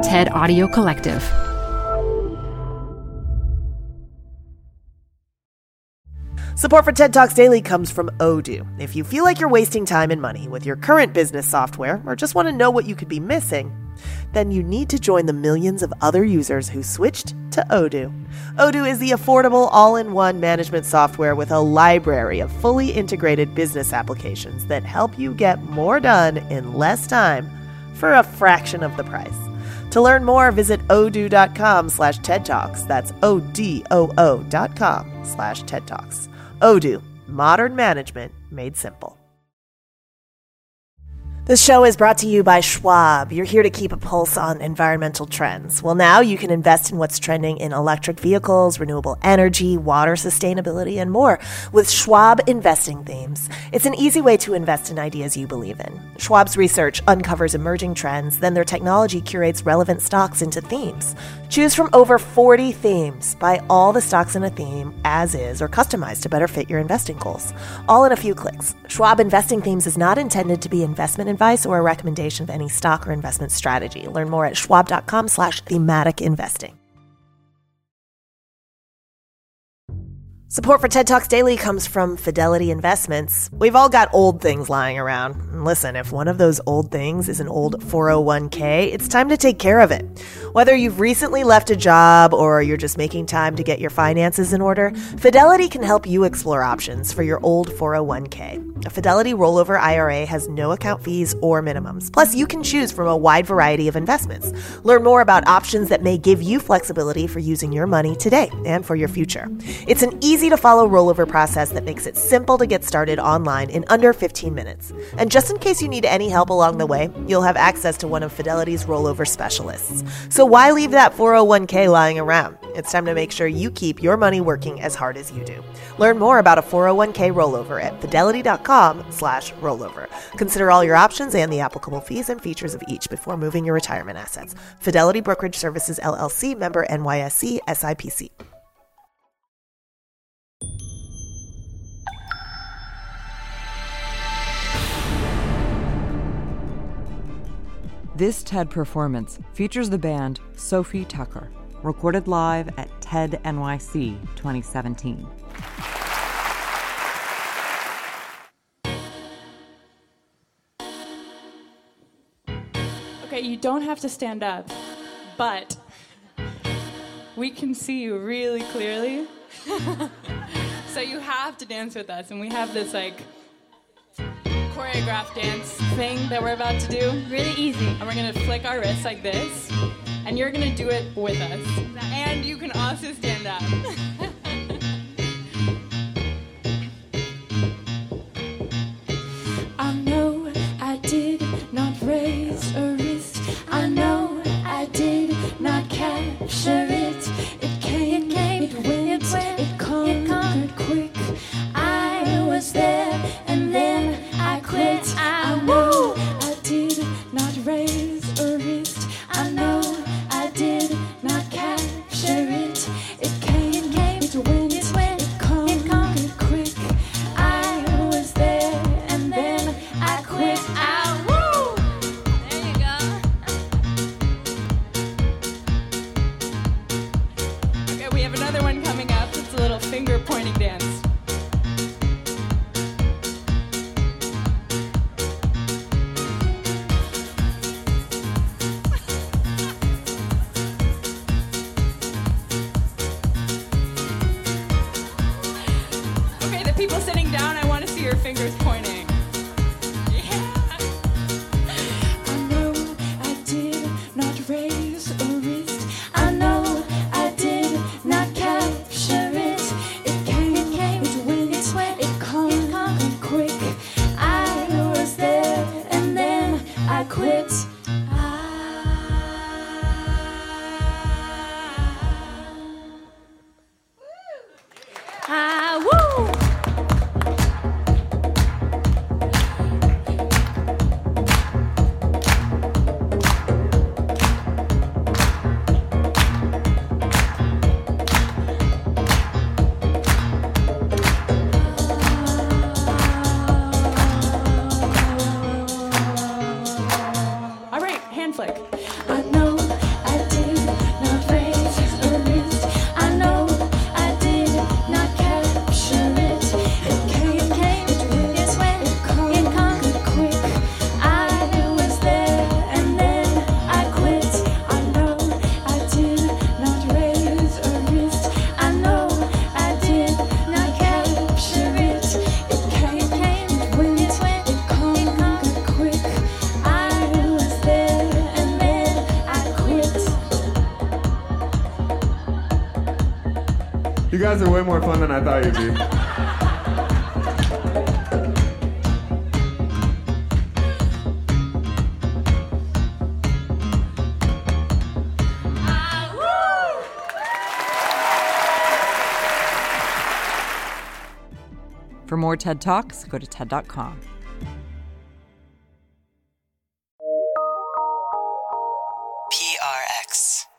TED Audio Collective. Support for TED Talks Daily comes from Odoo. If you feel like you're wasting time and money with your current business software or just want to know what you could be missing, then you need to join the millions of other users who switched to Odoo. Odoo is the affordable all-in-one management software with a library of fully integrated business applications that help you get more done in less time for a fraction of the price. To learn more, visit odoo.com/TED Talks. That's ODOO.com/TED Talks. Odoo, modern management made simple. This show is brought to you by Schwab. You're here to keep a pulse on environmental trends. Well, now you can invest in what's trending in electric vehicles, renewable energy, water sustainability, and more with Schwab Investing Themes. It's an easy way to invest in ideas you believe in. Schwab's research uncovers emerging trends, then their technology curates relevant stocks into themes. Choose from over 40 themes. Buy all the stocks in a theme as is or customized to better fit your investing goals. All in a few clicks. Schwab Investing Themes is not intended to be investment advice or a recommendation of any stock or investment strategy. Learn more at schwab.com/thematic investing. Support for TED Talks Daily comes from Fidelity Investments. We've all got old things lying around. And listen, if one of those old things is an old 401k, it's time to take care of it. Whether you've recently left a job or you're just making time to get your finances in order, Fidelity can help you explore options for your old 401k. A Fidelity rollover IRA has no account fees or minimums. Plus, you can choose from a wide variety of investments. Learn more about options that may give you flexibility for using your money today and for your future. It's an easy-to-follow rollover process that makes it simple to get started online in under 15 minutes. And just in case you need any help along the way, you'll have access to one of Fidelity's rollover specialists. So why leave that 401k lying around? It's time to make sure you keep your money working as hard as you do. Learn more about a 401k rollover at fidelity.com/rollover. Consider all your options and the applicable fees and features of each before moving your retirement assets. Fidelity Brokerage Services, LLC, member NYSE, SIPC. This TED performance features the band Sophie Tucker, recorded live at TED NYC 2017. Okay, you don't have to stand up, but we can see you really clearly. So you have to dance with us, and we have this choreographed dance thing that we're about to do. Really easy. And we're gonna flick our wrists like this, and you're gonna do it with us. And you can also stand up. I know I did not raise a wrist. I know I did not capture it. It came, it went, it conquered quick. I was there and then I quit. I know I did not raise a wrist. I know I did not capture it. It came, it went, it conquered quick. I was there and then I quit. Woo! There you go. Okay, we have another one coming up. It's a little finger pointing dance. People sitting down, I want to see your fingers pointing. Yeah. I know I did not raise a wrist. I know I did not capture it. It came, it went, it conquered quick. I was there and then I quit. Woo! All right, hand flick. I know guys are way more fun than I thought you'd be. For more TED Talks, go to TED.com. PRX.